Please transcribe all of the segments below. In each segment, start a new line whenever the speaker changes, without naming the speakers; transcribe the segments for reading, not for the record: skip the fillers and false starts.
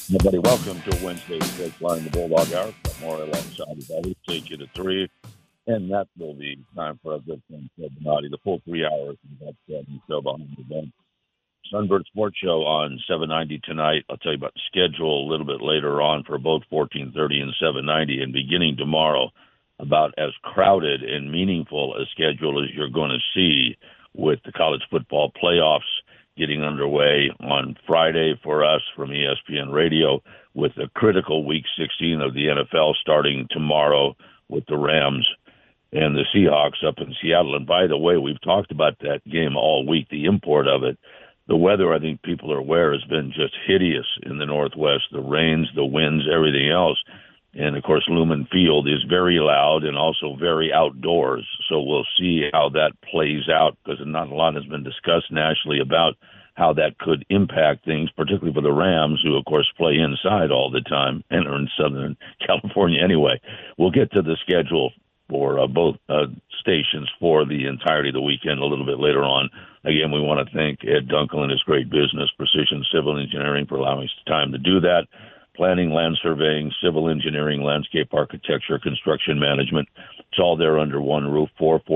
Everybody, welcome to Wednesday's Great Flying the Bulldog Hour. Got more alongside of others. Take you to 3. And that will be time for our good friend Ted Donati, the full 3 hours of that show behind the bench. Sunbird Sports Show on 790 tonight. I'll tell you about the schedule a little bit later on for both 1430 and 790. And beginning tomorrow, about as crowded and meaningful a schedule as you're going to see with the college football playoffs getting underway on Friday for us from ESPN Radio, with the critical Week 16 of the NFL starting tomorrow with the Rams and the Seahawks up in Seattle. And by the way, we've talked about that game all week, the import of it. The weather, I think people are aware, has been just hideous in the Northwest. The rains, the winds, everything else. And, of course, Lumen Field is very loud and also very outdoors. So we'll see how that plays out, because not a lot has been discussed nationally about how that could impact things, particularly for the Rams, who, of course, play inside all the time and are in Southern California anyway. We'll get to the schedule for both stations for the entirety of the weekend a little bit later on. Again, we want to thank Ed Dunkel and his great business, Precision Civil Engineering, for allowing us the time to do that. Planning, land surveying, civil engineering, landscape architecture, construction management. It's all there under one roof,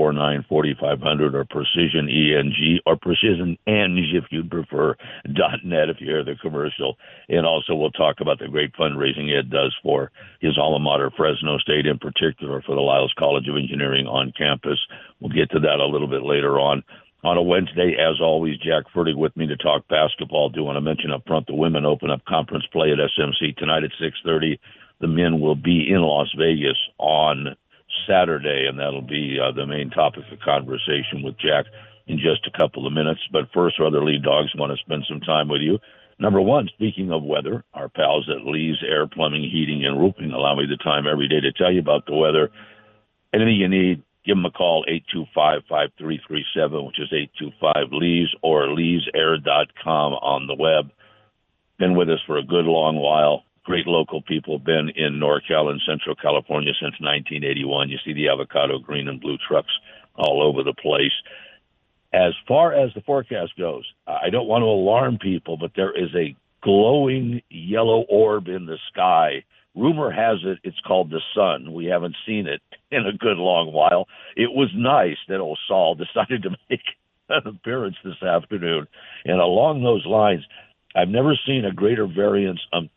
449-4500 or Precision ENG or Precision Eng if you'd prefer, .net if you hear the commercial. And also we'll talk about the great fundraising Ed does for his alma mater, Fresno State, in particular for the Lyles College of Engineering on campus. We'll get to that a little bit later on. On a Wednesday, as always, Jack Fertig with me to talk basketball. Do want to mention up front the women open up conference play at SMC tonight at 6:30. The men will be in Las Vegas on Saturday, and that'll be the main topic of conversation with Jack in just a couple of minutes. But first, our other lead dogs want to spend some time with you. Number one, speaking of weather, our pals at Lee's Air Plumbing, Heating, and Roofing allow me the time every day to tell you about the weather. Anything you need, give them a call, 825-5337, which is 825-LEES, or leesair.com on the web. Been with us for a good long while. Great local people. Been in NorCal and Central California since 1981. You see the avocado green and blue trucks all over the place. As far as the forecast goes, I don't want to alarm people, but there is a glowing yellow orb in the sky. Rumor has it it's called the sun. We haven't seen it in a good long while. It was nice that old Saul decided to make an appearance this afternoon. And along those lines, I've never seen a greater variance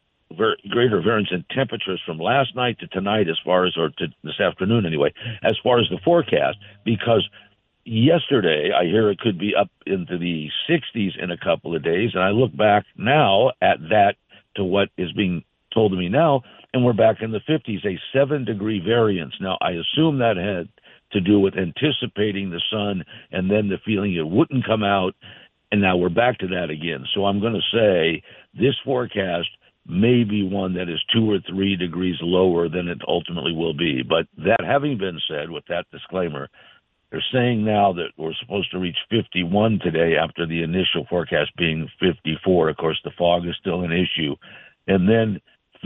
in temperatures from last night to tonight, or to this afternoon anyway, as far as the forecast, because yesterday I hear it could be up into the 60s in a couple of days. And I look back now at that to what is being told to me now, and we're back in the 50s, a 7-degree variance. Now, I assume that had to do with anticipating the sun and then the feeling it wouldn't come out, and now we're back to that again. So I'm going to say this forecast may be one that is 2 or 3 degrees lower than it ultimately will be. But that having been said, with that disclaimer, they're saying now that we're supposed to reach 51 today after the initial forecast being 54. Of course, the fog is still an issue. And then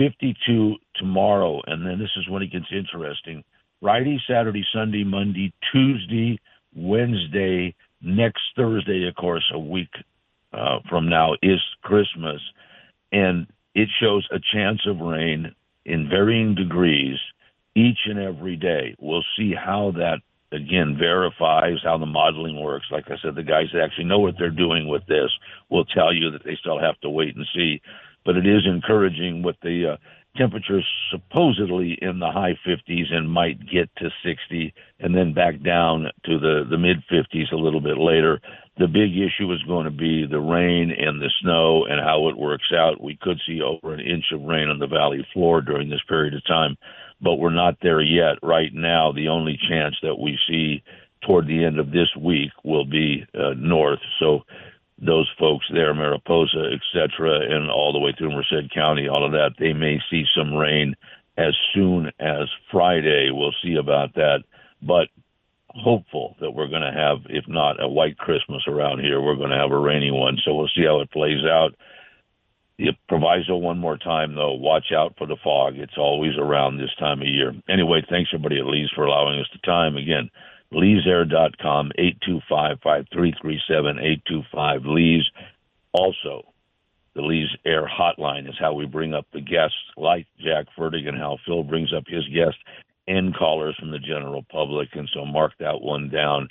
52 tomorrow, and then this is when it gets interesting. Friday, Saturday, Sunday, Monday, Tuesday, Wednesday, next Thursday, of course, a week from now is Christmas, and it shows a chance of rain in varying degrees each and every day. We'll see how that, again, verifies how the modeling works. Like I said, the guys that actually know what they're doing with this will tell you that they still have to wait and see. But it is encouraging with the temperatures supposedly in the high 50s and might get to 60 and then back down to the mid-50s a little bit later. The big issue is going to be the rain and the snow and how it works out. We could see over an inch of rain on the valley floor during this period of time, but we're not there yet. Right now, the only chance that we see toward the end of this week will be north. So those folks there, Mariposa, et cetera, and all the way through Merced County, all of that, they may see some rain as soon as Friday. We'll see about that. But hopeful that we're going to have, if not a white Christmas around here, we're going to have a rainy one. So we'll see how it plays out. The proviso one more time, though, watch out for the fog. It's always around this time of year. Anyway, thanks everybody at Lee's for allowing us the time. Again, leesair.com, 825-5337, 825-LEES. Also, The Lee's Air Hotline is how we bring up the guests like Jack Fertig and how Phil brings up his guests and callers from the general public. And so mark that one down,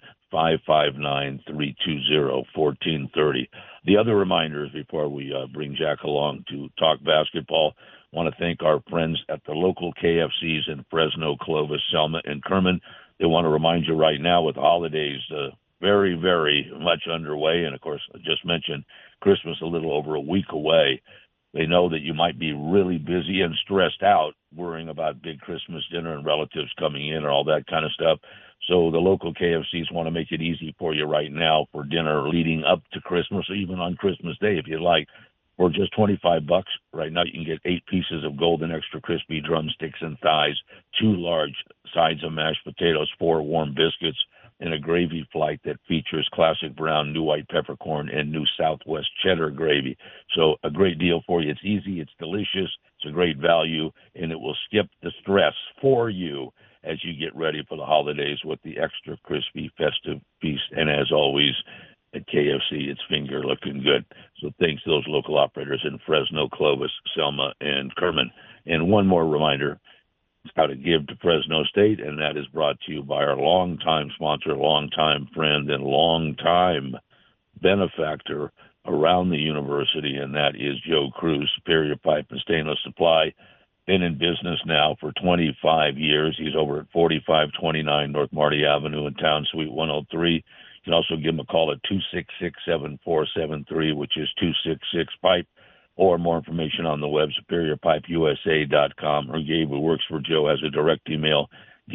559-320-1430. The other reminders before we bring Jack along to talk basketball, I want to thank our friends at the local KFCs in Fresno, Clovis, Selma, and Kerman. They want to remind you right now with the holidays very, very much underway, and of course, I just mentioned Christmas a little over a week away. They know that you might be really busy and stressed out worrying about big Christmas dinner and relatives coming in and all that kind of stuff. So the local KFCs want to make it easy for you right now for dinner leading up to Christmas or even on Christmas Day if you'd like. For just $25 right now, you can get 8 pieces of golden extra crispy drumsticks and thighs, 2 large sides of mashed potatoes, 4 warm biscuits, and a gravy flight that features classic brown, new white peppercorn, and new Southwest cheddar gravy. So a great deal for you. It's easy, it's delicious, it's a great value, and it will skip the stress for you as you get ready for the holidays with the extra crispy festive feast. And as always, at KFC, it's finger looking good. So thanks to those local operators in Fresno, Clovis, Selma, and Kerman. And one more reminder, how to give to Fresno State, and that is brought to you by our longtime sponsor, longtime friend, and longtime benefactor around the university, and that is Joe Cruz, Superior Pipe and Stainless Supply. Been in business now for 25 years. He's over at 4529 North Marty Avenue in Town Suite 103. You can also give him a call at 266-7473, which is 266-PIPE. Or more information on the web, superiorpipeusa.com, or Gabe, who works for Joe, has a direct email,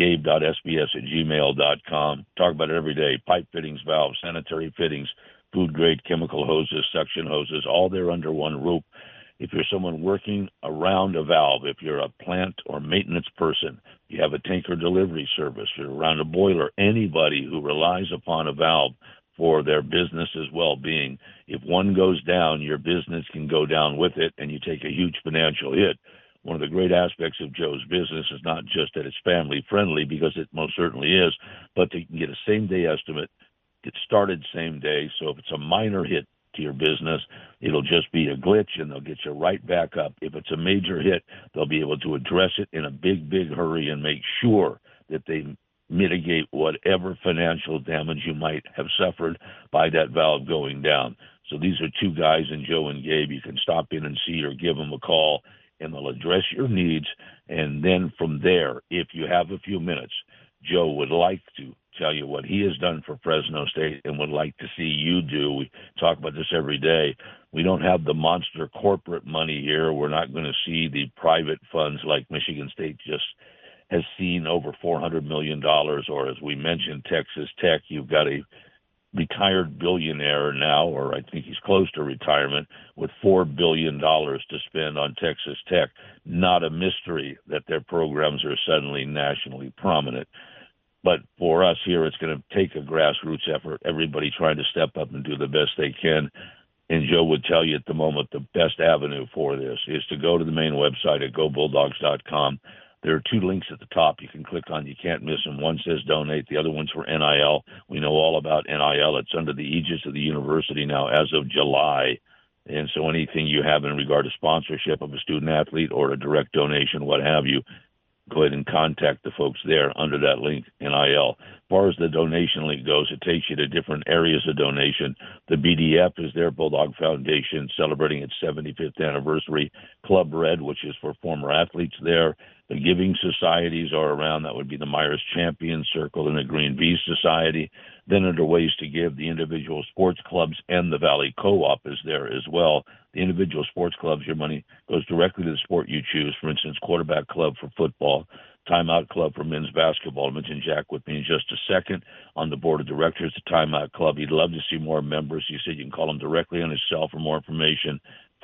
gabe.sbs@gmail.com. Talk about it every day. Pipe fittings, valves, sanitary fittings, food-grade chemical hoses, suction hoses, all there under one roof. If you're someone working around a valve, if you're a plant or maintenance person, you have a tanker delivery service, you're around a boiler, anybody who relies upon a valve for their business's well-being. If one goes down, your business can go down with it, and you take a huge financial hit. One of the great aspects of Joe's business is not just that it's family-friendly, because it most certainly is, but they can get a same-day estimate, get started same day. So if it's a minor hit to your business, it'll just be a glitch, and they'll get you right back up. If it's a major hit, they'll be able to address it in a big, big hurry and make sure that they mitigate whatever financial damage you might have suffered by that valve going down. So these are 2 guys, in Joe and Gabe. You can stop in and see or give them a call, and they'll address your needs. And then from there, if you have a few minutes, Joe would like to tell you what he has done for Fresno State and would like to see you do. We talk about this every day. We don't have the monster corporate money here. We're not going to see the private funds like Michigan State just has seen, over $400 million, or as we mentioned, Texas Tech. You've got a retired billionaire now, or I think he's close to retirement, with $4 billion to spend on Texas Tech. Not a mystery that their programs are suddenly nationally prominent. But for us here, it's going to take a grassroots effort, everybody trying to step up and do the best they can. And Joe would tell you at the moment the best avenue for this is to go to the main website at gobulldogs.com. There are 2 links at the top you can click on. You can't miss them. One says donate. The other one's for NIL. We know all about NIL. It's under the aegis of the university now as of July. And so anything you have in regard to sponsorship of a student athlete or a direct donation, what have you, go ahead and contact the folks there under that link, NIL. As far as the donation link goes, it takes you to different areas of donation. The BDF is their Bulldog Foundation, celebrating its 75th anniversary. Club Red, which is for former athletes there. The giving societies are around. That would be the Myers Champion Circle and the Green Bee Society. Then under Ways to Give, the individual sports clubs and the Valley Co-op is there as well. The individual sports clubs, your money goes directly to the sport you choose. For instance, Quarterback Club for football, Timeout Club for men's basketball. I'll mention Jack with me in just a second. On the board of directors, the Timeout Club. He'd love to see more members. He said you can call him directly on his cell for more information,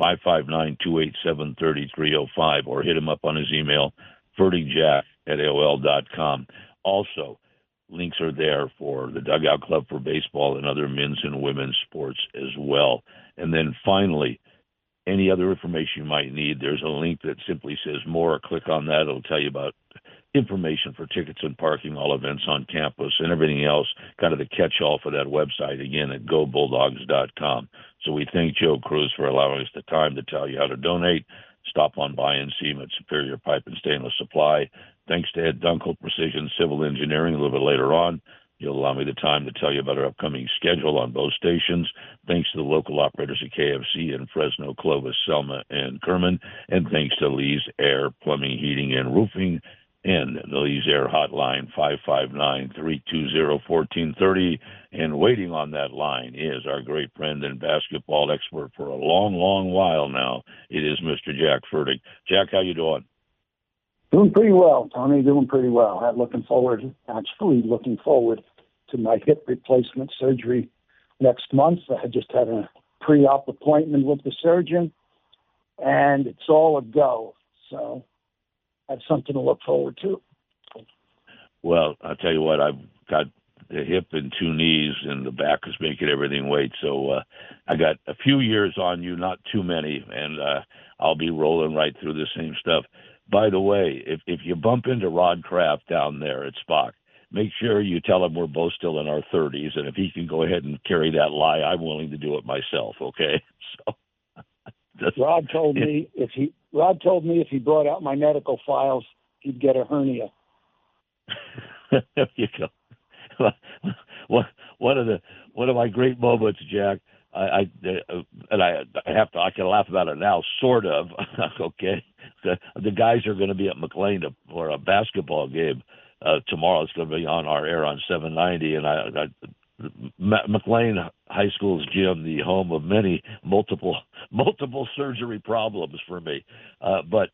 559-287-3305, or hit him up on his email, fertigjack@aol.com. Also, links are there for the Dugout Club for baseball and other men's and women's sports as well. And then finally, any other information you might need, there's a link that simply says more. Click on that. It'll tell you about information for tickets and parking, all events on campus, and everything else, kind of the catch-all for that website, again, at gobulldogs.com. So we thank Joe Cruz for allowing us the time to tell you how to donate. Stop on by and see him at Superior Pipe and Stainless Supply. Thanks to Ed Dunkel, Precision Civil Engineering, a little bit later on. You'll allow me the time to tell you about our upcoming schedule on both stations. Thanks to the local operators at KFC in Fresno, Clovis, Selma, and Kerman. And thanks to Lee's Air Plumbing, Heating, and Roofing. And the Lee's Air Hotline, 559-320-1430. And waiting on that line is our great friend and basketball expert for a long, long while now. It is Mr. Jack Furtick. Jack, how you doing?
Doing pretty well, Tony. Doing pretty well. I'm looking forward to my hip replacement surgery next month. I just had a pre-op appointment with the surgeon, and it's all a go. So I have something to look forward to.
Well, I'll tell you what, I've got the hip and two knees, and the back is making everything wait. So I got a few years on you, not too many, and I'll be rolling right through the same stuff. By the way, if you bump into Rod Kraft down there at Spock, make sure you tell him we're both still in our 30s, and if he can go ahead and carry that lie, I'm willing to do it myself, okay? So
Rod told me if he brought out my medical files, he'd get a hernia.
There you go. One of my great moments, Jack. I can laugh about it now, sort of. Okay, the guys are going to be at McLean for a basketball game tomorrow. It's going to be on our air on 790, and McLean High School's gym, the home of many multiple surgery problems for me. But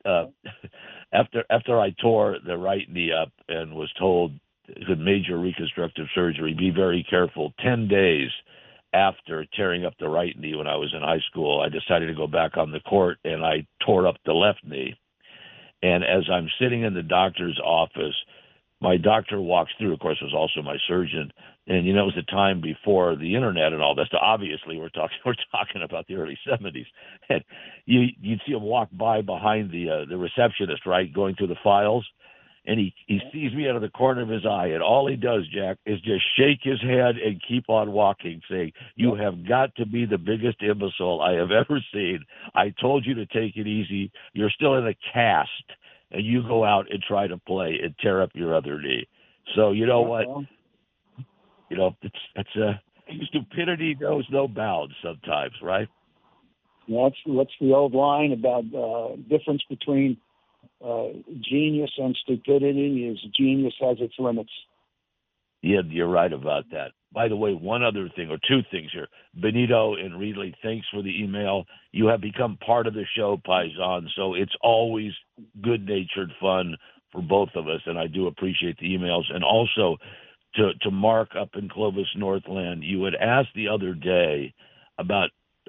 after I tore the right knee up and was told it's a major reconstructive surgery, be very careful. 10 days after tearing up the right knee when I was in high school, I decided to go back on the court, and I tore up the left knee. And as I'm sitting in the doctor's office, my doctor walks through, of course, was also my surgeon. And, it was the time before the internet and all this. So obviously, we're talking about the early 70s. And you'd see him walk by behind the receptionist, right, going through the files. And he sees me out of the corner of his eye, and all he does, Jack, is just shake his head and keep on walking, saying, "You have got to be the biggest imbecile I have ever seen. I told you to take it easy. You're still in a cast, and you go out and try to play and tear up your other knee." So you know what? It's stupidity knows no bounds sometimes, right?
What's the old line about difference between genius and stupidity is genius has its limits.
Yeah, you're right about that. By the way, one other thing, or two things here. Benito and Reedley, thanks for the email. You have become part of the show, Paisan, so it's always good-natured fun for both of us, and I do appreciate the emails. And also, to Mark up in Clovis, Northland, you had asked the other day about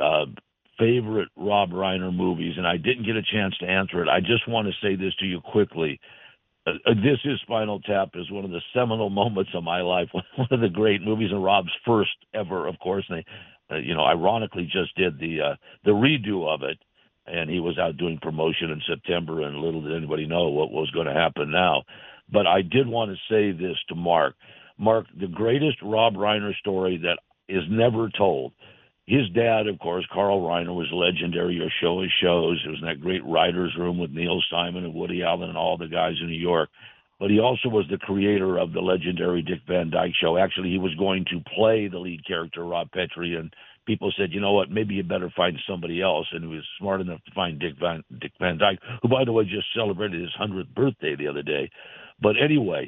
favorite Rob Reiner movies, and I didn't get a chance to answer it. I just want to say this to you quickly. This is Spinal Tap is one of the seminal moments of my life, one of the great movies, and Rob's first ever, of course. And they, ironically just did the redo of it, and he was out doing promotion in September, and little did anybody know what was going to happen now. But I did want to say this to Mark. Mark, the greatest Rob Reiner story that is never told. His dad, of course, Carl Reiner, was legendary. Your show is shows. It was in that great writer's room with Neil Simon and Woody Allen and all the guys in New York. But he also was the creator of the legendary Dick Van Dyke Show. Actually, he was going to play the lead character, Rob Petrie, and people said, you know what, maybe you better find somebody else. And he was smart enough to find Dick Van Dyke, who, by the way, just celebrated his 100th birthday the other day. But anyway,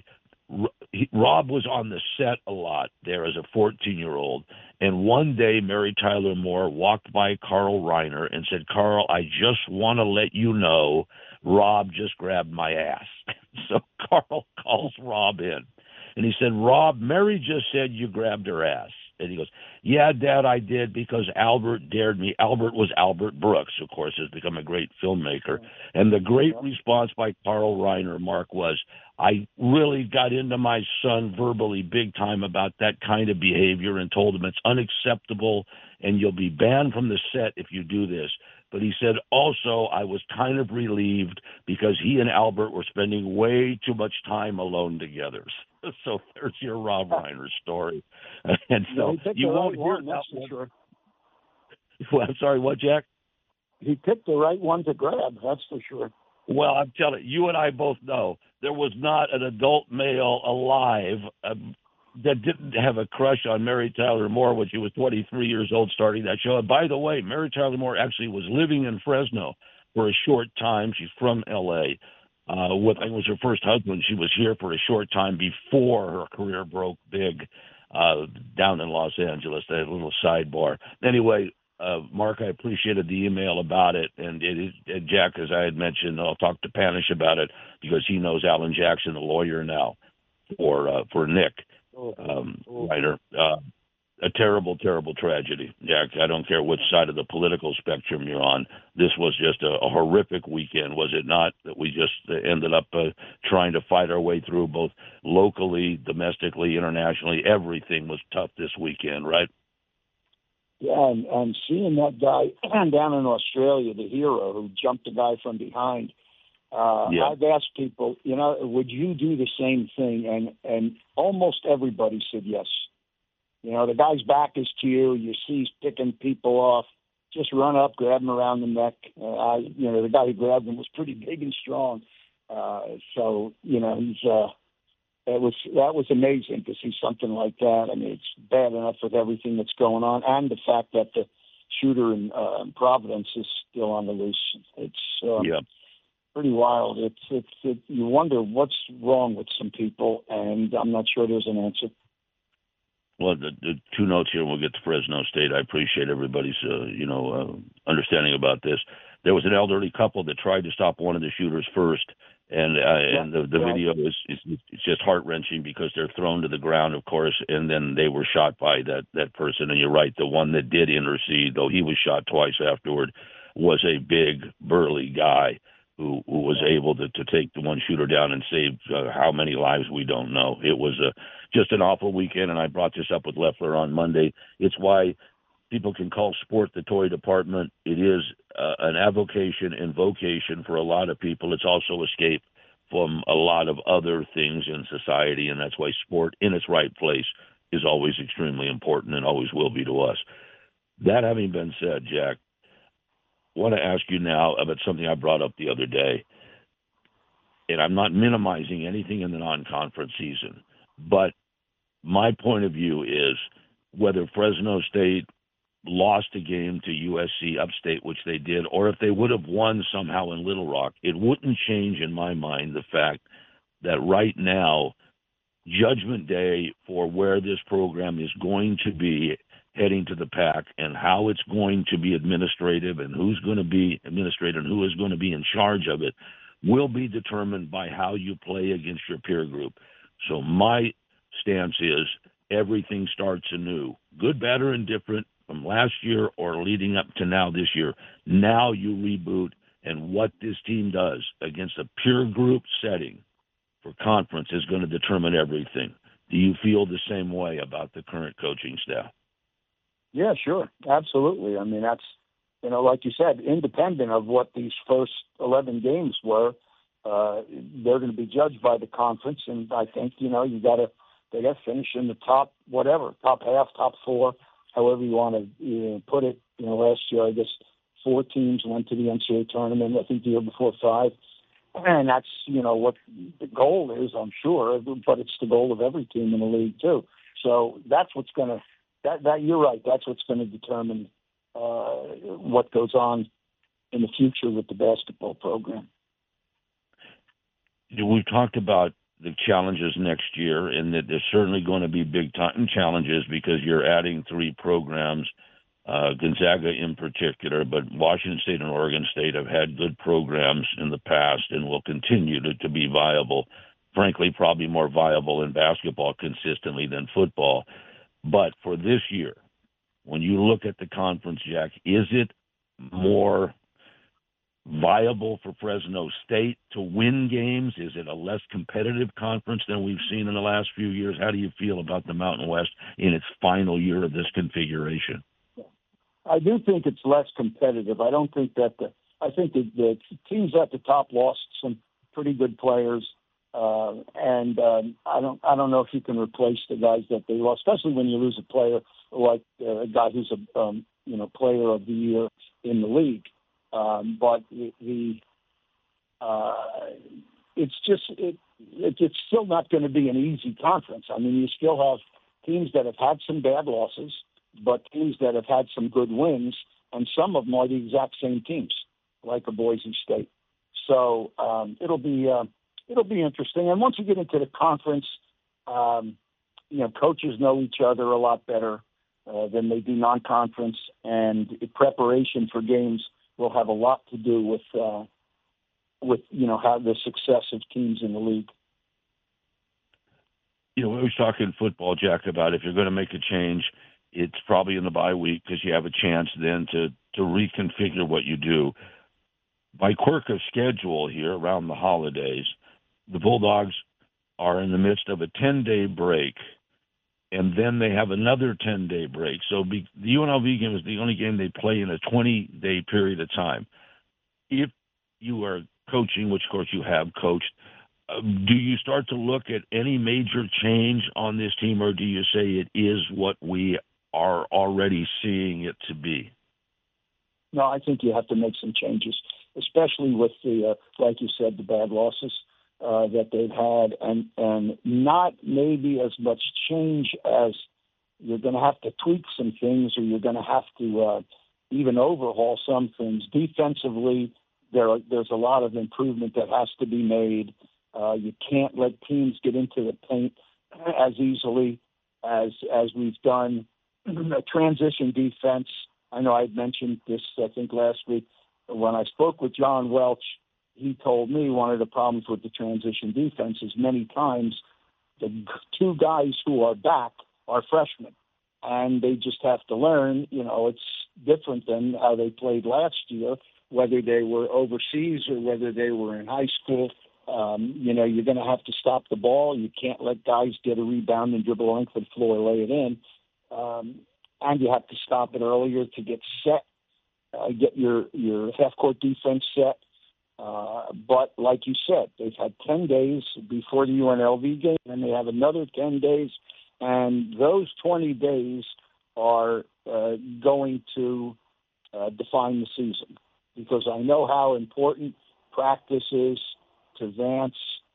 Rob was on the set a lot there as a 14-year-old. And one day, Mary Tyler Moore walked by Carl Reiner and said, "Carl, I just want to let you know Rob just grabbed my ass." So Carl calls Rob in. And he said, "Rob, Mary just said you grabbed her ass." And he goes, "Yeah, Dad, I did because Albert dared me." Albert was Albert Brooks, of course, has become a great filmmaker. And the great response by Carl Reiner, Mark, was, "I really got into my son verbally big time about that kind of behavior and told him it's unacceptable and you'll be banned from the set if you do this." But he said, also, I was kind of relieved because he and Albert were spending way too much time alone together. So there's your Rob Reiner story. And so you won't hear that one. Sure. Well, I'm sorry, what, Jack?
He picked the right one to grab, that's for sure.
Well, I'm telling you, you and I both know there was not an adult male alive that didn't have a crush on Mary Tyler Moore when she was 23 years old starting that show. And by the way, Mary Tyler Moore actually was living in Fresno for a short time. She's from L.A. I think it was her first husband. She was here for a short time before her career broke big down in Los Angeles. That little sidebar. Anyway, Mark, I appreciated the email about it, and Jack, as I had mentioned, I'll talk to Panish about it because he knows Alan Jackson, the lawyer now for Nick Ryder. A terrible, terrible tragedy, Jack. I don't care which side of the political spectrum you're on. This was just a horrific weekend, was it not? That we just ended up trying to fight our way through, both locally, domestically, internationally. Everything was tough this weekend, right?
Yeah, and seeing that guy down in Australia, the hero who jumped the guy from behind, I've asked people, would you do the same thing? And almost everybody said yes. The guy's back is to you. You see he's picking people off. Just run up, grab him around the neck. The guy who grabbed him was pretty big and strong. That was amazing to see something like that. I mean, it's bad enough with everything that's going on, and the fact that the shooter in Providence is still on the loose. It's pretty wild. You wonder what's wrong with some people, and I'm not sure there's an answer.
Well, the two notes here, and we'll get to Fresno State. I appreciate everybody's, understanding about this. There was an elderly couple that tried to stop one of the shooters first, and the video is it's just heart-wrenching because they're thrown to the ground, of course, and then they were shot by that person. And you're right, the one that did intercede, though he was shot twice afterward, was a big, burly guy who was able to take the one shooter down and save how many lives we don't know. It was just an awful weekend, and I brought this up with Leffler on Monday. It's why people can call sport the toy department. It is an avocation and vocation for a lot of people. It's also escape from a lot of other things in society, and that's why sport in its right place is always extremely important and always will be to us. That having been said, Jack, I want to ask you now about something I brought up the other day, and I'm not minimizing anything in the non-conference season, but my point of view is whether Fresno State lost a game to USC Upstate, which they did, or if they would have won somehow in Little Rock, it wouldn't change in my mind the fact that right now, Judgment Day for where this program is going to be heading to the PAC and how it's going to be administrative and who's going to be administrative and who is going to be in charge of it will be determined by how you play against your peer group. So my stance is everything starts anew, good, bad, or indifferent, from last year or leading up to now this year. Now you reboot, and what this team does against a peer group setting for conference is going to determine everything. Do you feel the same way about the current coaching staff?
Yeah, sure. Absolutely. I mean, that's, like you said, independent of what these first 11 games were, they're going to be judged by the conference. And I think, they got to finish in the top half, top four, however you want to put it. Last year, I guess 4 teams went to the NCAA tournament. I think the year before 5. And that's, what the goal is, I'm sure, but it's the goal of every team in the league too. So that's what's going to, that you're right, that's what's going to determine what goes on in the future with the basketball program.
We've talked about the challenges next year, and that there's certainly going to be big-time challenges because you're adding 3 programs, Gonzaga in particular, but Washington State and Oregon State have had good programs in the past and will continue to be viable, frankly, probably more viable in basketball consistently than football. But for this year, when you look at the conference, Jack, is it more viable for Fresno State to win games? Is it a less competitive conference than we've seen in the last few years? How do you feel about the Mountain West in its final year of this configuration?
I do think it's less competitive. I don't think that I think the teams at the top lost some pretty good players. I don't know if you can replace the guys that they lost, especially when you lose a player like a guy who's a player of the year in the league. But it's still not going to be an easy conference. I mean, you still have teams that have had some bad losses, but teams that have had some good wins, and some of them are the exact same teams, like a Boise State. So it'll be interesting. And once you get into the conference, coaches know each other a lot better than they do non-conference, and preparation for games will have a lot to do with how the success of teams in the league.
We was talking football, Jack, about if you're going to make a change, it's probably in the bye week because you have a chance then to reconfigure what you do. By quirk of schedule here around the holidays, the Bulldogs are in the midst of a 10-day break, and then they have another 10-day break. So the UNLV game is the only game they play in a 20-day period of time. If you are coaching, which, of course, you have coached, do you start to look at any major change on this team, or do you say it is what we are already seeing it to be?
No, I think you have to make some changes, especially with the, like you said, the bad losses that they've had, and not maybe as much change as you're going to have to tweak some things, or you're going to have to even overhaul some things. Defensively, there's a lot of improvement that has to be made. You can't let teams get into the paint as easily as we've done. A transition defense, I know I mentioned this, I think, last week. When I spoke with John Welch, he told me one of the problems with the transition defense is many times the two guys who are back are freshmen, and they just have to learn. It's different than how they played last year, whether they were overseas or whether they were in high school. You're going to have to stop the ball. You can't let guys get a rebound and dribble length of the floor, lay it in. And you have to stop it earlier to get set, get your half-court defense set. But like you said, they've had 10 days before the UNLV game, and they have another 10 days. And those 20 days are going to define the season, because I know how important practice is to Vance,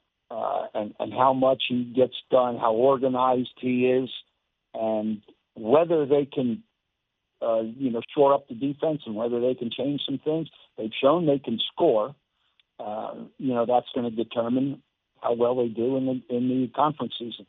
and how much he gets done, how organized he is, and whether they can, shore up the defense and whether they can change some things. They've shown they can score. That's going to determine how well they do in the conference season.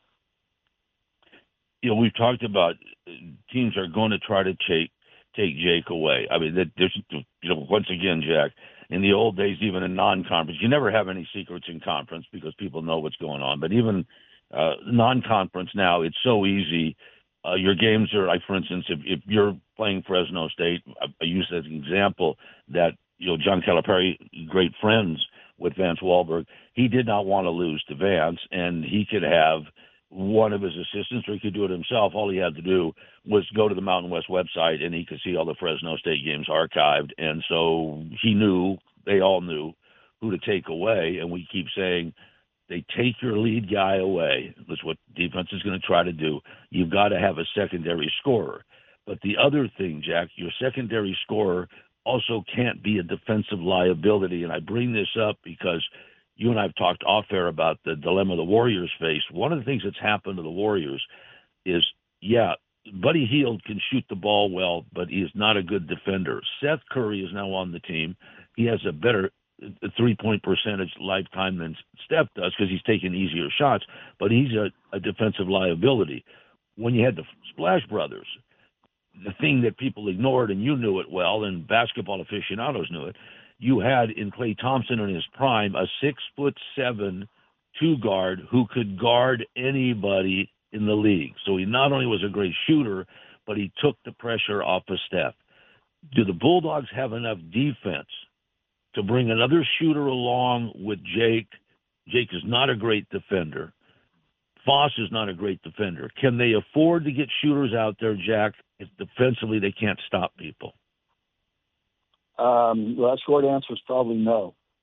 We've talked about teams are going to try to take Jake away. I mean, there's, once again, Jack, in the old days, even in non-conference, you never have any secrets in conference because people know what's going on. But even non-conference now, it's so easy. Your games are, like, for instance, if you're playing Fresno State, I use as an example that, John Calipari, great friends with Vance Wahlberg, he did not want to lose to Vance, and he could have one of his assistants, or he could do it himself. All he had to do was go to the Mountain West website, and he could see all the Fresno State games archived. And so he knew, they all knew, who to take away. And we keep saying, they take your lead guy away. That's what defense is going to try to do. You've got to have a secondary scorer. But the other thing, Jack, your secondary scorer also can't be a defensive liability. And I bring this up because you and I have talked off air about the dilemma the Warriors face. One of the things that's happened to the Warriors is, Buddy Hield can shoot the ball well, but he is not a good defender. Seth Curry is now on the team. He has a better three-point percentage lifetime than Steph does because he's taking easier shots, but he's a defensive liability. When you had the Splash Brothers, the thing that people ignored, and you knew it well, and basketball aficionados knew it, you had in Klay Thompson in his prime a 6'7" two-guard who could guard anybody in the league. So he not only was a great shooter, but he took the pressure off of Steph. Do the Bulldogs have enough defense to bring another shooter along with Jake? Jake is not a great defender. Foss is not a great defender. Can they afford to get shooters out there, Jack, if defensively they can't stop people?
The short answer is probably no.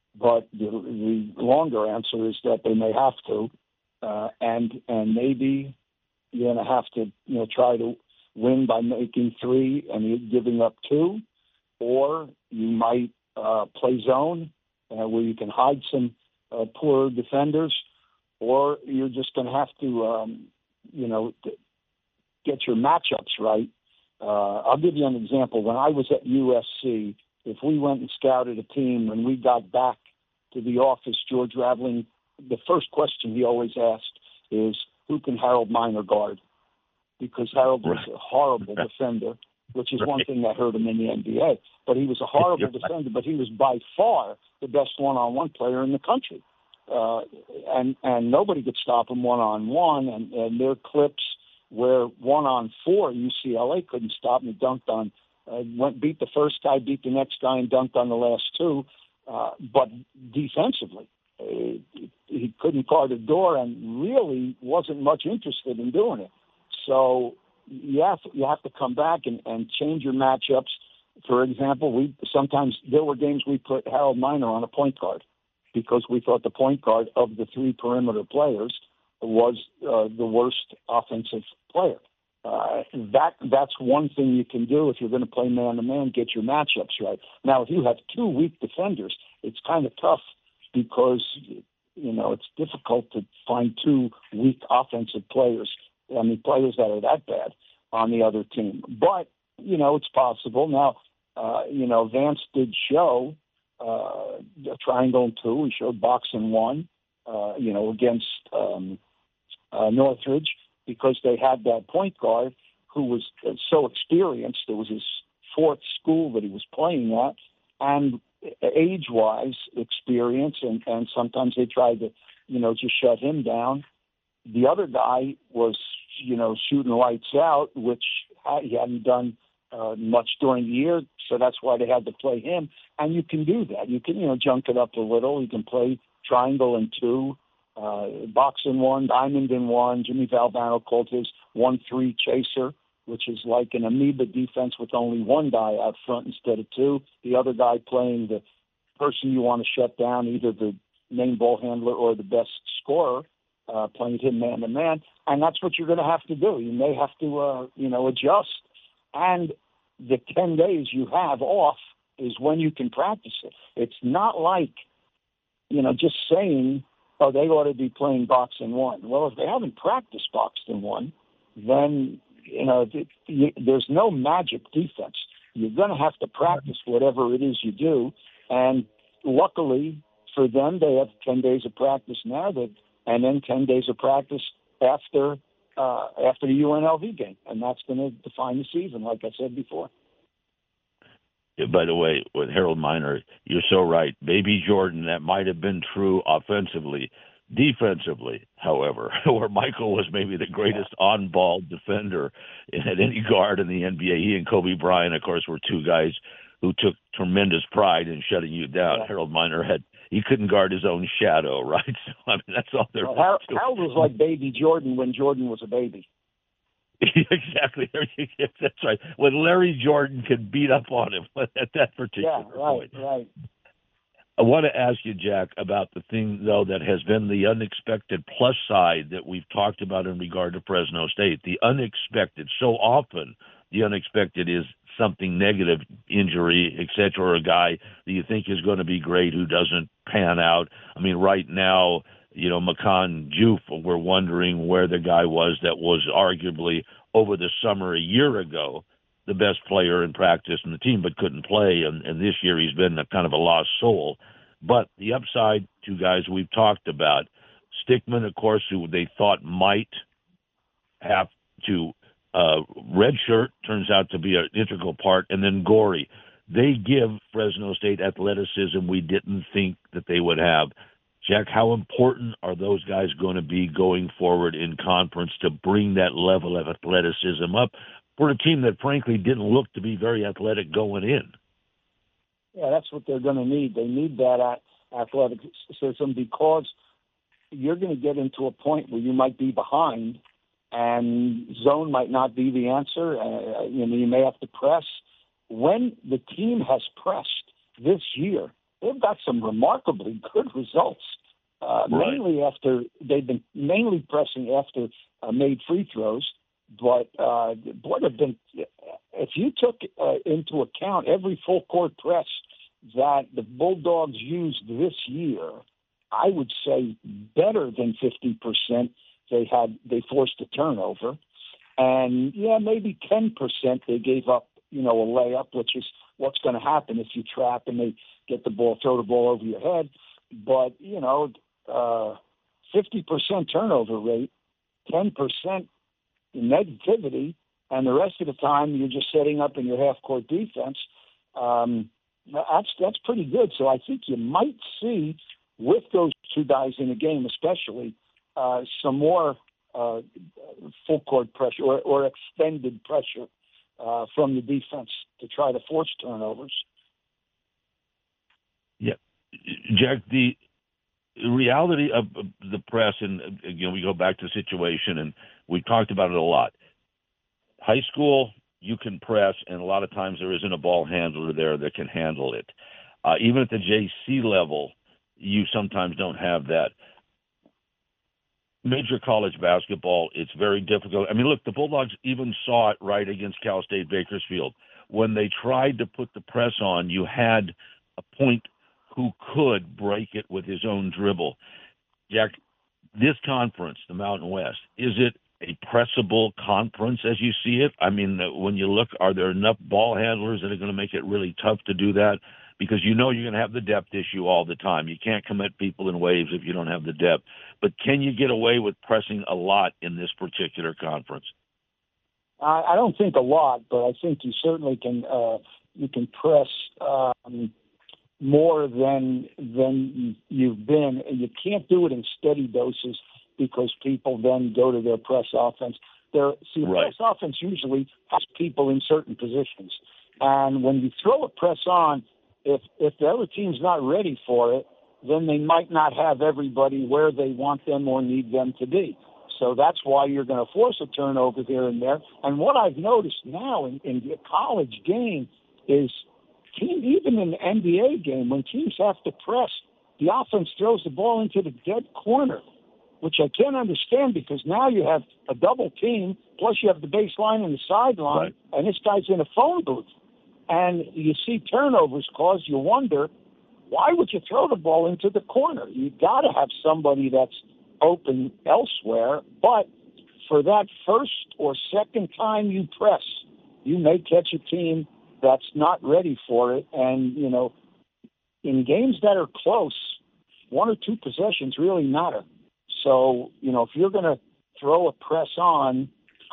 But the longer answer is that they may have to, and maybe you're going to have to try to win by making three and giving up two, or you might play zone where you can hide some poor defenders, or you're just going to have to get your matchups right. I'll give you an example. When I was at USC, if we went and scouted a team, when we got back to the office, George Raveling, the first question he always asked is, who can Harold Miner guard? Because Harold was a horrible defender, which is one thing that hurt him in the NBA. But he was a horrible defender, but he was by far the best one-on-one player in the country. And nobody could stop him one-on-one, and there are clips where one-on-four, UCLA couldn't stop him. He dunked on, beat the first guy, beat the next guy, and dunked on the last two. But defensively, he couldn't guard a door and really wasn't much interested in doing it. So you have to come back and change your matchups. For example, sometimes there were games we put Harold Miner on a point guard because we thought the point guard of the three perimeter players was the worst offensive player. That's one thing you can do if you're going to play man-to-man, get your matchups right. Now, if you have two weak defenders, it's kind of tough because, it's difficult to find two weak offensive players. I mean, players that are that bad on the other team. But, it's possible. Now, Vance did show a triangle and two. He showed box and one, against Northridge, because they had that point guard who was so experienced. It was his fourth school that he was playing at, and age-wise experience, and sometimes they tried to, just shut him down. The other guy was, shooting lights out, which he hadn't done much during the year, so that's why they had to play him. And you can do that. You can, junk it up a little. You can play triangle and two, box and one, diamond and one. Jimmy Valvano called his 1-3 chaser, which is like an amoeba defense with only one guy out front instead of two. The other guy playing the person you want to shut down, either the main ball handler or the best scorer, playing him man-to-man. And that's what you're going to have to do. You may have to, adjust. And the 10 days you have off is when you can practice it. It's not like, just saying, oh, they ought to be playing box and one. Well, if they haven't practiced box and one, then, there's no magic defense. You're going to have to practice whatever it is you do. And luckily for them, they have 10 days of practice now, and then 10 days of practice after the UNLV game. And that's going to define the season, like I said before.
Yeah, by the way, with Harold Miner, you're so right. Baby Jordan, that might have been true offensively. Defensively, however, where Michael was maybe the greatest on-ball defender at any guard in the NBA, he and Kobe Bryant, of course, were two guys who took tremendous pride in shutting you down. Yeah. Harold Miner he couldn't guard his own shadow, right? So, I mean, that's all there was.
Harold was like Baby Jordan when Jordan was a baby.
Exactly. That's right. When Larry Jordan could beat up on him at that particular point.
Right.
I want to ask you, Jack, about the thing, though, that has been the unexpected plus side that we've talked about in regard to Fresno State. The unexpected. So often, the unexpected is something negative, injury, et cetera, or a guy that you think is going to be great who doesn't pan out. I mean, right now, Makan Juf, we're wondering where the guy was that was arguably over the summer a year ago the best player in practice in the team, but couldn't play. And this year he's been a kind of a lost soul. But the upside, two guys we've talked about, Stickman, of course, who they thought might have to redshirt, turns out to be an integral part, and then Gorey. They give Fresno State athleticism we didn't think that they would have. Jack, how important are those guys going to be going forward in conference to bring that level of athleticism up for a team that, frankly, didn't look to be very athletic going in?
Yeah, that's what they're going to need. They need that athleticism because you're going to get into a point where you might be behind and zone might not be the answer. You may have to press. When the team has pressed this year, they've got some remarkably good results. Mainly after they've been mainly pressing after made free throws, but what have been if you took into account every full court press that the Bulldogs used this year, I would say better than 50% they forced a turnover, and maybe 10% they gave up a layup, which is what's going to happen if you trap and they get the ball, throw the ball over your head. But 50% turnover rate, 10% negativity, and the rest of the time you're just setting up in your half-court defense. That's pretty good. So I think you might see, with those two guys in the game especially, some more full-court pressure or extended pressure from the defense to try to force turnovers.
Yeah. Jack, the reality of the press, and we go back to the situation, and we talked about it a lot. High school, you can press, and a lot of times there isn't a ball handler there that can handle it. Even at the JC level, you sometimes don't have that. Major college basketball, it's very difficult. I mean, look, the Bulldogs even saw it right against Cal State Bakersfield. When they tried to put the press on, you had a point who could break it with his own dribble. Jack, this conference, the Mountain West, is it a pressable conference as you see it? I mean, when you look, are there enough ball handlers that are going to make it really tough to do that? Because you're going to have the depth issue all the time. You can't commit people in waves if you don't have the depth. But can you get away with pressing a lot in this particular conference?
I don't think a lot, but I think you certainly can. You can press more than you've been. You can't do it in steady doses because people then go to their press offense. Press offense usually has people in certain positions, and when you throw a press on, if the other team's not ready for it, then they might not have everybody where they want them or need them to be. So that's why you're going to force a turnover here and there. And what I've noticed now in the college game is even in the NBA game, when teams have to press, the offense throws the ball into the dead corner, which I can't understand because now you have a double team, plus you have the baseline and the sideline, and this guy's in a phone booth. And you see turnovers cause you wonder, why would you throw the ball into the corner? You've got to have somebody that's open elsewhere. But for that first or second time you press, you may catch a team that's not ready for it. And, in games that are close, one or two possessions really matter. So, if you're going to throw a press on,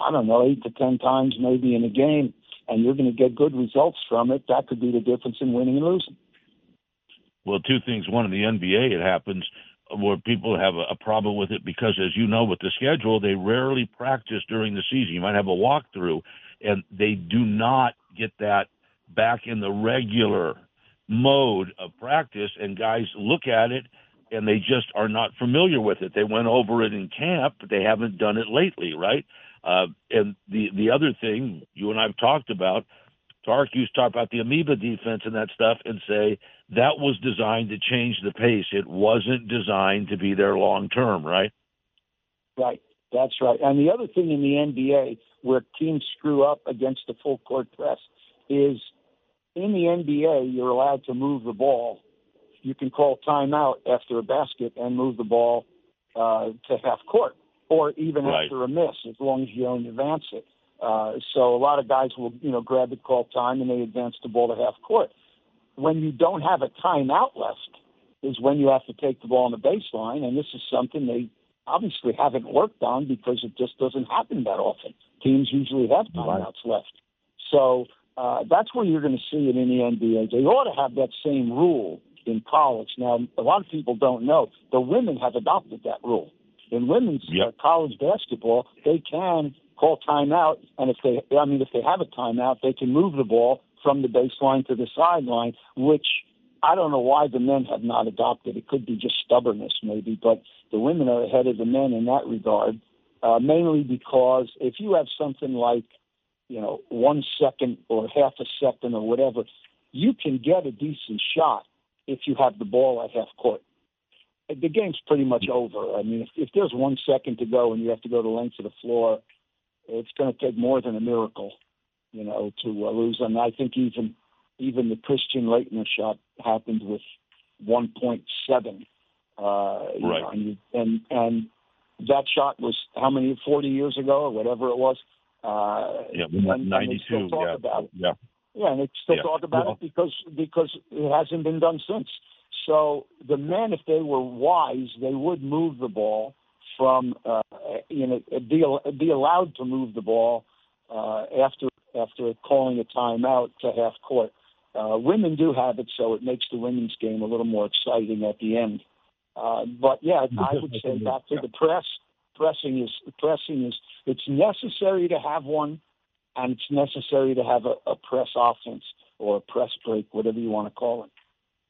8 to 10 times maybe in a game, and you're going to get good results from it, that could be the difference in winning and losing.
Well, two things. One, in the NBA, it happens where people have a problem with it because, as you know, with the schedule, they rarely practice during the season. You might have a walkthrough, and they do not get that back in the regular mode of practice, and guys look at it, and they just are not familiar with it. They went over it in camp, but they haven't done it lately, right? And the other thing you and I have talked about, Tark used to talk about the amoeba defense and that stuff and say that was designed to change the pace. It wasn't designed to be there long term, right?
Right. That's right. And the other thing in the NBA where teams screw up against the full court press is in the NBA, you're allowed to move the ball. You can call timeout after a basket and move the ball to half court, or even after a miss, as long as you don't advance it. So a lot of guys will, grab it, call time, and they advance the ball to half court. When you don't have a timeout left is when you have to take the ball on the baseline, and this is something they obviously haven't worked on because it just doesn't happen that often. Teams usually have timeouts left. So that's where you're going to see it in the NBA. They ought to have that same rule in college. Now, a lot of people don't know. The women have adopted that rule. In women's college basketball, they can call timeout, and if they have a timeout, they can move the ball from the baseline to the sideline, which I don't know why the men have not adopted. It could be just stubbornness maybe, but the women are ahead of the men in that regard, mainly because if you have something like, 1 second or half a second or whatever, you can get a decent shot if you have the ball at half court. The game's pretty much over. I mean, if there's 1 second to go and you have to go the length of the floor, it's going to take more than a miracle, to lose. And I think even the Christian Laettner shot happened with 1.7.
Right.
And that shot was how many, 40 years ago or whatever it was.
And 92.
And they still talk about it.
Yeah.
Yeah, and they still talk about it because it hasn't been done since. So the men, if they were wise, they would move the ball from, be allowed to move the ball after calling a timeout to half court. Women do have it, so it makes the women's game a little more exciting at the end. But yeah, I would say back to the press. Pressing is it's necessary to have one, and it's necessary to have a press offense or a press break, whatever you want to call it.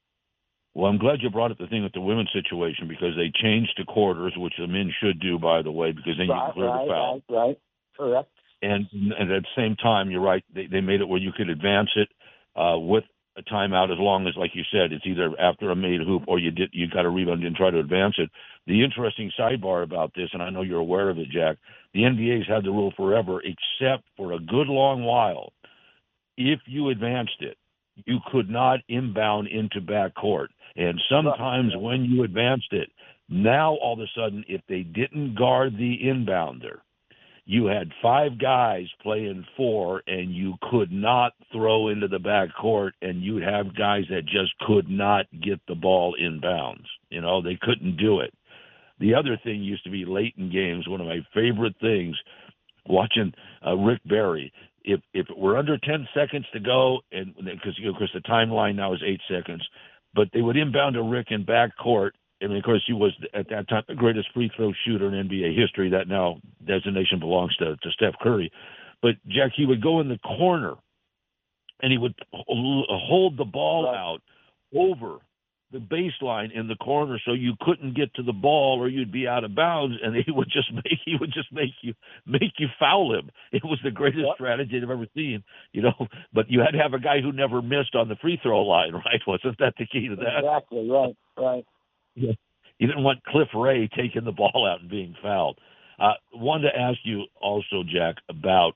Well, I'm glad you brought up the thing with the women's situation because they changed to quarters, which the men should do, by the way, because then you can clear the foul.
Right, correct.
And at the same time, you're right, they made it where you could advance it with a timeout as long as, like you said, it's either after a made hoop or you got a rebound and try to advance it. The interesting sidebar about this, and I know you're aware of it, Jack, the NBA's had the rule forever, except for a good long while. If you advanced it, you could not inbound into backcourt. And sometimes when you advanced it, now all of a sudden, if they didn't guard the inbounder, you had 5 guys playing 4, and you could not throw into the backcourt, and you'd have guys that just could not get the ball inbounds. They couldn't do it. The other thing used to be late in games. One of my favorite things, watching Rick Barry. If it were under 10 seconds to go, and because the timeline now is 8 seconds, but they would inbound to Rick in backcourt. And, of course, he was, at that time, the greatest free throw shooter in NBA history. That now designation belongs to Steph Curry. But, Jack, he would go in the corner, and he would hold the ball out over the baseline in the corner so you couldn't get to the ball or you'd be out of bounds, and he would just make you foul him. It was the greatest strategy I've ever seen, But you had to have a guy who never missed on the free throw line, right? Wasn't that the key to that?
Exactly, right.
Yeah. You didn't want Cliff Ray taking the ball out and being fouled. Wanted to ask you also, Jack, about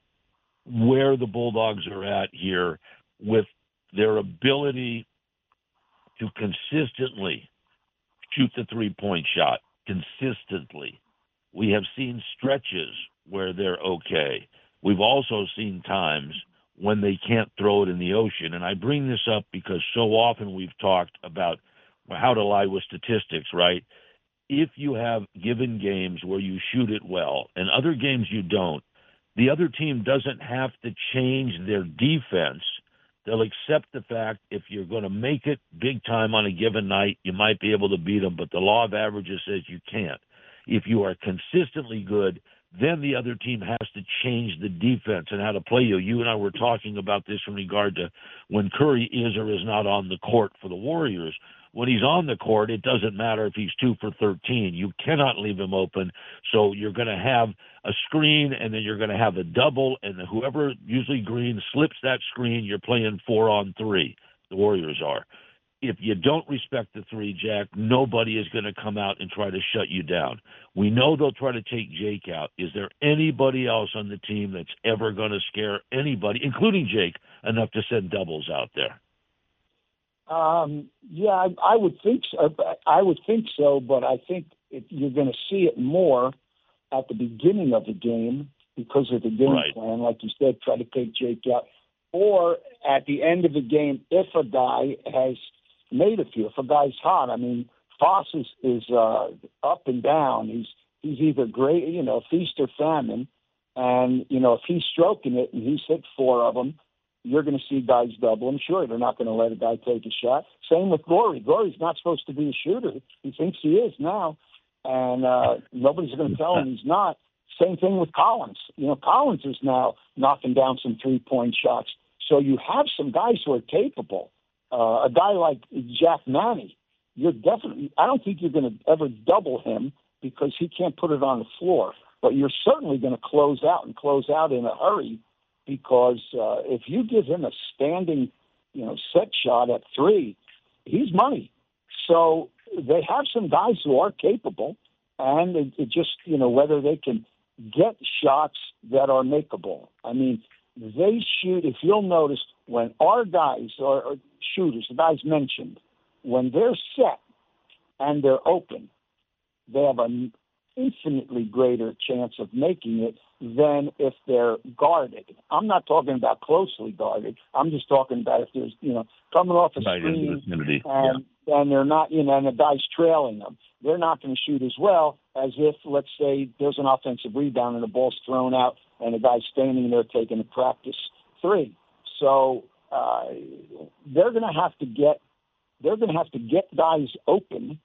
where the Bulldogs are at here with their ability to consistently shoot the three-point shot. Consistently. We have seen stretches where they're okay. We've also seen times when they can't throw it in the ocean. And I bring this up because so often we've talked about how to lie with statistics, right? If you have given games where you shoot it well and other games you don't, the other team doesn't have to change their defense. They'll accept the fact if you're going to make it big time on a given night, you might be able to beat them, but the law of averages says you can't. If you are consistently good, then the other team has to change the defense and how to play you. You and I were talking about this in regard to when Curry is or is not on the court for the Warriors. When he's on the court, it doesn't matter if he's 2 for 13. You cannot leave him open. So you're going to have a screen, and then you're going to have a double, and whoever, usually Green, slips that screen, you're playing 4-on-3. The Warriors are. If you don't respect the 3, Jack, nobody is going to come out and try to shut you down. We know they'll try to take Jake out. Is there anybody else on the team that's ever going to scare anybody, including Jake, enough to send doubles out there?
Yeah, I would think so. But I think you're going to see it more at the beginning of the game because of the game plan, like you said, try to take Jake out, or at the end of the game if a guy has made a few. If a guy's hot, I mean, Foss is up and down. He's either great, feast or famine, and if he's stroking it and he's hit 4 of them, you're going to see guys double him. Sure, they're not going to let a guy take a shot. Same with Gorey. Gorey's not supposed to be a shooter. He thinks he is now, and nobody's going to tell him he's not. Same thing with Collins. Collins is now knocking down some 3-point shots. So you have some guys who are capable. A guy like Jack Manny, I don't think you're going to ever double him because he can't put it on the floor. But you're certainly going to close out in a hurry. Because if you give him a standing, set shot at 3, he's money. So they have some guys who are capable, and it just, whether they can get shots that are makeable. I mean, they shoot, if you'll notice, when our guys are shooters, the guys mentioned, when they're set and they're open, they have an infinitely greater chance of making it than if they're guarded. I'm not talking about closely guarded. I'm just talking about if there's, coming off a screen and they're not, and the guy's trailing them. They're not going to shoot as well as if, let's say, there's an offensive rebound and the ball's thrown out and the guy's standing there taking a practice three. So they're going to have to get guys open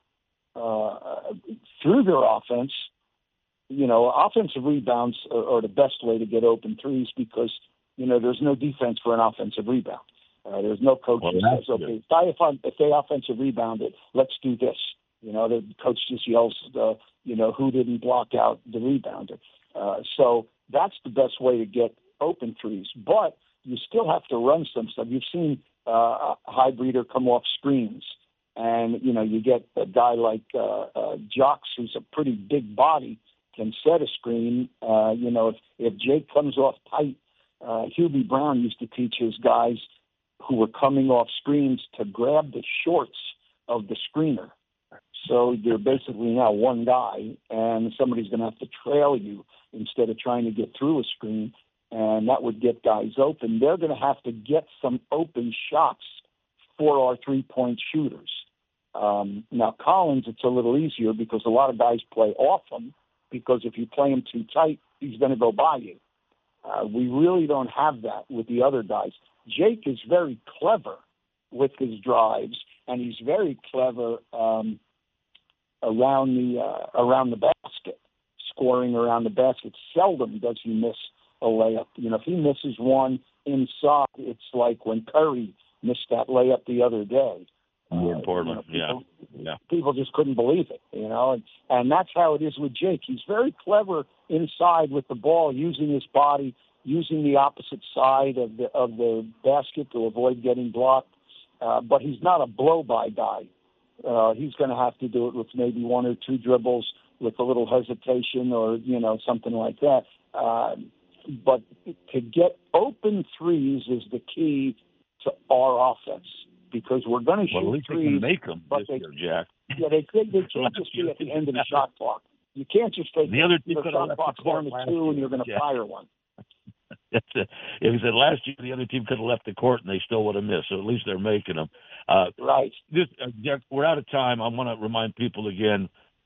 through their offense. Offensive rebounds are the best way to get open threes because, there's no defense for an offensive rebound. There's no coach who says, okay, if they offensive rebound it, let's do this. The coach just yells, who didn't block out the rebounder. So that's the best way to get open threes. But you still have to run some stuff. You've seen a high breeder come off screens. And, you get a guy like Jocks, who's a pretty big body, can set a screen. If Jake comes off tight, Hubie Brown used to teach his guys who were coming off screens to grab the shorts of the screener. So you're basically now one guy, and somebody's going to have to trail you instead of trying to get through a screen, and that would get guys open. They're going to have to get some open shots for our three-point shooters. Now, Collins, it's a little easier because a lot of guys play off him because if you play him too tight, he's going to go by you. We really don't have that with the other guys. Jake is very clever with his drives, and he's very clever around the basket, scoring around the basket. Seldom does he miss a layup. If he misses one inside, it's like when Curry missed that layup the other day.
In Portland,
people just couldn't believe it, and that's how it is with Jake. He's very clever inside with the ball, using his body, using the opposite side of the basket to avoid getting blocked. But he's not a blow-by guy. He's going to have to do it with maybe one or two dribbles with a little hesitation or, something like that. But to get open threes is the key to our offense because we're going to shoot threes.
They can make them this year, Jack.
Yeah, they can't just be at the end of the shot clock. You can't just take
the other team
the shot clock down to two and you're going to fire one.
That's it. If he said last year the other team could have left the court and they still would have missed, so at least they're making them.
Right.
Jack, we're out of time. I want to remind people again,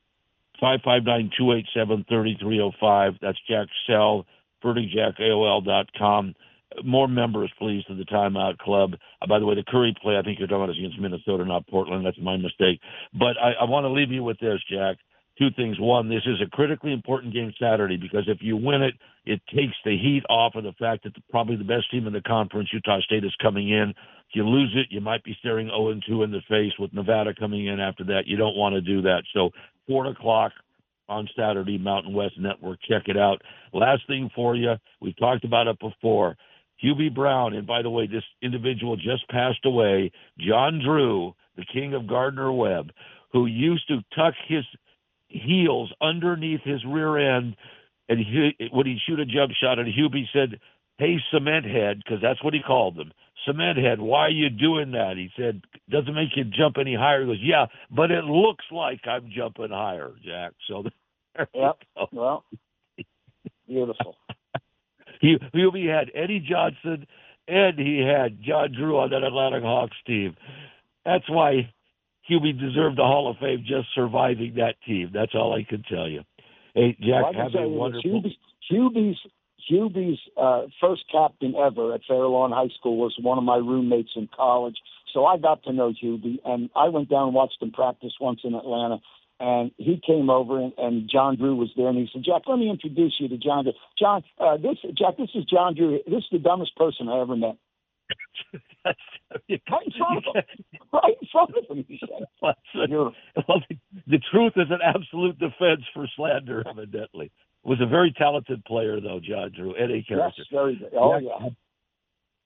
559-287-3305. That's Jack's cell, FerdyJack@AOL.com. More members, please, to the Timeout Club. By the way, the Curry play, I think you're talking about is against Minnesota, not Portland. That's my mistake. But I want to leave you with this, Jack. Two things. One, this is a critically important game Saturday because if you win it, it takes the heat off of the fact that probably the best team in the conference, Utah State, is coming in. If you lose it, you might be staring 0-2 in the face with Nevada coming in after that. You don't want to do that. So 4 o'clock on Saturday, Mountain West Network. Check it out. Last thing for you, we've talked about it before. Hubie Brown, and by the way, this individual just passed away, John Drew, the king of Gardner-Webb, who used to tuck his heels underneath his rear end, and when he'd shoot a jump shot, and Hubie said, "Hey, cement head," because that's what he called them. "Cement head, why are you doing that?" He said, "Doesn't make you jump any higher." He goes, "Yeah, but it looks like I'm jumping higher, Jack." So there
yep. Well, beautiful.
Hubie had Eddie Johnson, and he had John Drew on that Atlanta Hawks team. That's why Hubie deserved the Hall of Fame just surviving that team. That's all I can tell you. Hey, Jack, have a wonderful...
Hubie's first captain ever at Fairlawn High School was one of my roommates in college. So I got to know Hubie, and I went down and watched him practice once in Atlanta. And he came over, and John Drew was there, and he said, "Jack, let me introduce you to John Drew. John, this is John Drew. This is the dumbest person I ever met." Right in front of him, he said.
Well, the truth is an absolute defense for slander, evidently. Was a very talented player, though, John Drew, and a character.
Yes, very good. Oh, yeah.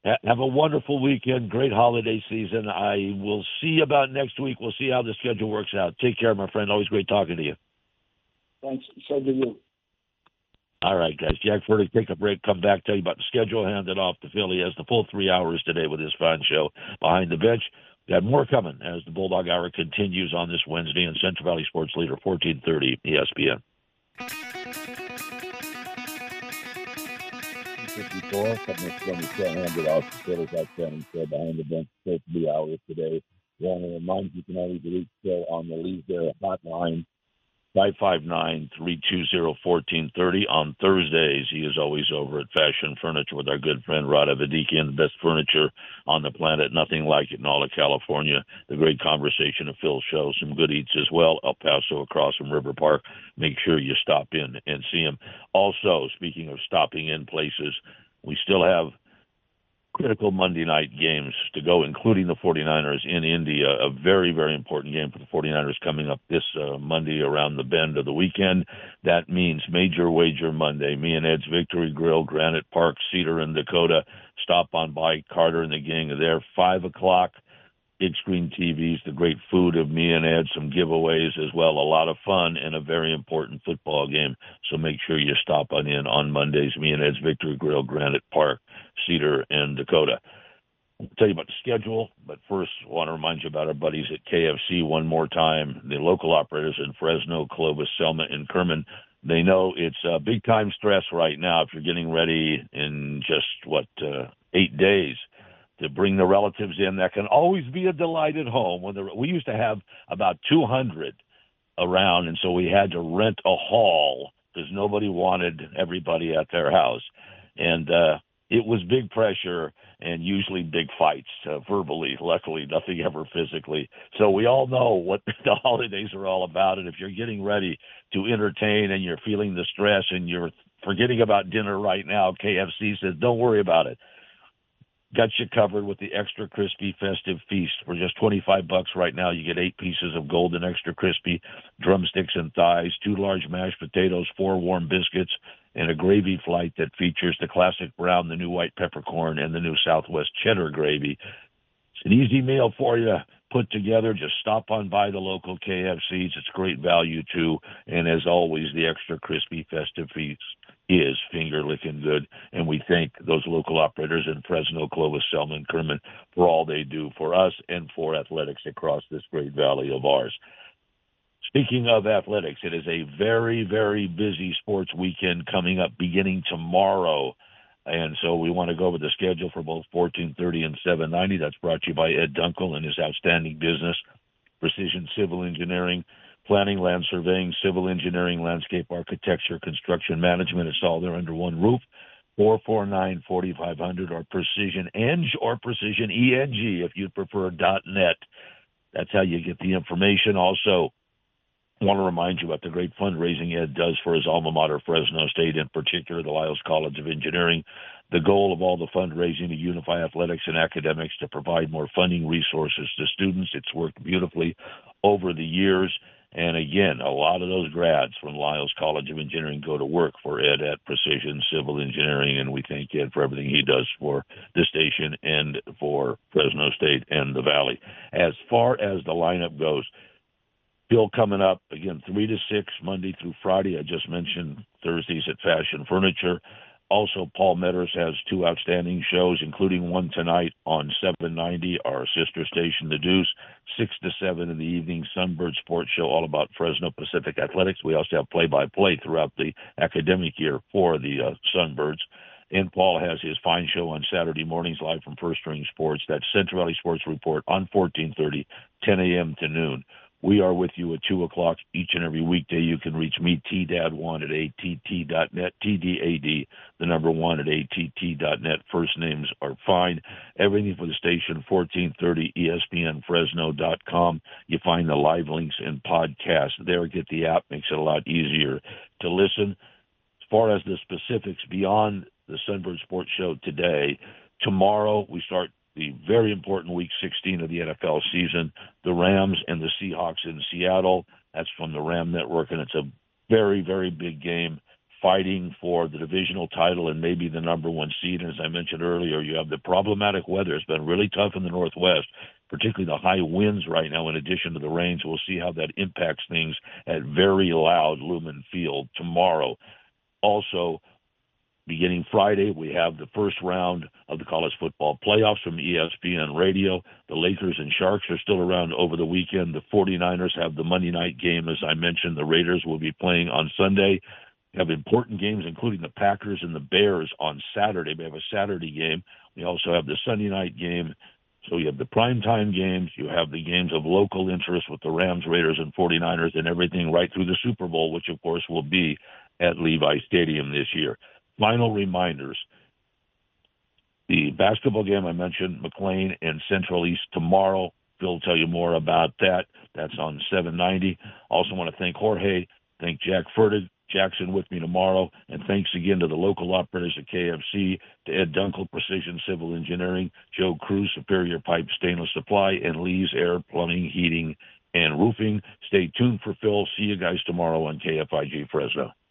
Have a wonderful weekend. Great holiday season. I will see you about next week. We'll see how the schedule works out. Take care, my friend. Always great talking to you.
Thanks. So do you.
All right, guys. Jack Furtick, take a break, come back, tell you about the schedule, hand it off to Phil. He has the full 3 hours today with his fine show, Behind the Bench. We got more coming as the Bulldog Hour continues on this Wednesday in Central Valley Sports Leader, 1430 ESPN. 54, coming from the show, handed off to Phil's outstanding show, Behind the Bench, 3 hours today. Want to remind you can always reach Phil on the Leesdale hotline, 559-320-1430. On Thursdays, he is always over at Fashion Furniture with our good friend Rada Vadikian, the best furniture on the planet, nothing like it in all of California. The great conversation of Phil's show, some good eats as well. El Paso across from River Park. Make sure you stop in and see him. Also, speaking of stopping in places, we still have critical Monday night games to go, including the 49ers in India, a very, very important game for the 49ers coming up this Monday around the bend of the weekend. That means Major Wager Monday. Me and Ed's Victory Grill, Granite Park, Cedar, and Dakota. Stop on by. Carter and the gang are there. 5 o'clock. Big screen TVs, the great food of me and Ed, some giveaways as well, a lot of fun, and a very important football game. So make sure you stop on in on Mondays, me and Ed's Victory Grill, Granite Park, Cedar, and Dakota. I'll tell you about the schedule, but first I want to remind you about our buddies at KFC one more time, the local operators in Fresno, Clovis, Selma, and Kerman. They know it's big-time stress right now if you're getting ready in just, 8 days to bring the relatives in. That can always be a delight at home. We used to have about 200 around, and so we had to rent a hall because nobody wanted everybody at their house. And it was big pressure and usually big fights verbally. Luckily, nothing ever physically. So we all know what the holidays are all about, and if you're getting ready to entertain and you're feeling the stress and you're forgetting about dinner right now, KFC says, don't worry about it. Got you covered with the Extra Crispy Festive Feast. For just $25 right now, you get 8 pieces of golden extra crispy drumsticks and thighs, 2 large mashed potatoes, 4 warm biscuits, and a gravy flight that features the classic brown, the new white peppercorn, and the new Southwest cheddar gravy. It's an easy meal for you to put together. Just stop on by the local KFCs. It's great value, too. And as always, the Extra Crispy Festive Feast is finger-licking good, and we thank those local operators in Fresno, Clovis, Selma, and Kerman for all they do for us and for athletics across this great valley of ours. Speaking of athletics, it is a very, very busy sports weekend coming up beginning tomorrow, and so we want to go over the schedule for both 1430 and 790. That's brought to you by Ed Dunkel and his outstanding business, Precision Civil Engineering, Planning, land surveying, civil engineering, landscape architecture, construction management. It's all there under one roof. 449-4500 or Precision Eng or Precision ENG if you'd prefer .net. That's how you get the information. Also, I want to remind you about the great fundraising Ed does for his alma mater, Fresno State, in particular, the Lyles College of Engineering. The goal of all the fundraising to unify athletics and academics to provide more funding resources to students. It's worked beautifully over the years. And again, a lot of those grads from Lyles College of Engineering go to work for Ed at Precision Civil Engineering, and we thank Ed for everything he does for the station and for Fresno State and the Valley. As far as the lineup goes, Bill coming up, again, 3 to 6, Monday through Friday. I just mentioned Thursdays at Fashion Furniture. Also, Paul Metters has 2 outstanding shows, including one tonight on 790, our sister station, The Deuce, 6 to 7 in the evening, Sunbird Sports Show, all about Fresno Pacific Athletics. We also have play-by-play throughout the academic year for the Sunbirds. And Paul has his fine show on Saturday mornings live from First String Sports. That's Central Valley Sports Report on 1430, 10 a.m. to noon. We are with you at 2 o'clock each and every weekday. You can reach me, TDAD1 at ATT.net, TDAD, the number 1 at ATT.net. First names are fine. Everything for the station, 1430 ESPNFresno.com. You find the live links and podcasts there. Get the app. Makes it a lot easier to listen. As far as the specifics beyond the Sunbird Sports Show today, tomorrow we start the very important Week 16 of the NFL season, the Rams and the Seahawks in Seattle. That's from the Ram Network, and it's a very, very big game. fighting for the divisional title and maybe the number one seed. And as I mentioned earlier, you have the problematic weather. It's been really tough in the Northwest, particularly the high winds right now in addition to the rains. We'll see how that impacts things at very loud Lumen Field tomorrow. Also, beginning Friday, we have the first round of the college football playoffs from ESPN Radio. The Lakers and Sharks are still around over the weekend. The 49ers have the Monday night game, as I mentioned. The Raiders will be playing on Sunday. We have important games, including the Packers and the Bears on Saturday. We have a Saturday game. We also have the Sunday night game. So you have the primetime games. You have the games of local interest with the Rams, Raiders, and 49ers, and everything right through the Super Bowl, which, of course, will be at Levi Stadium this year. Final reminders. The basketball game I mentioned, McLean and Central East tomorrow. Phil will tell you more about that. That's on 790. Also want to thank Jorge, thank Jack Furtig, Jackson with me tomorrow, and thanks again to the local operators at KFC, to Ed Dunkel, Precision Civil Engineering, Joe Cruz, Superior Pipe Stainless Supply, and Lee's Air Plumbing, Heating, and Roofing. Stay tuned for Phil. See you guys tomorrow on KFIG Fresno.